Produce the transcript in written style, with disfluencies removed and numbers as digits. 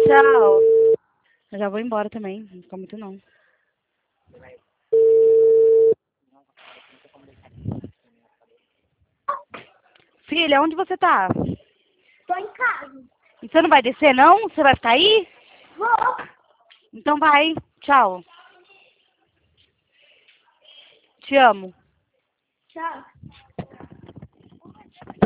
Tchau. Eu já vou embora também. Não fica muito não. Filha, onde você tá? Tô em casa. E você não vai descer, não? Você vai ficar aí? Vou. Então vai. Tchau. Te amo. Tchau.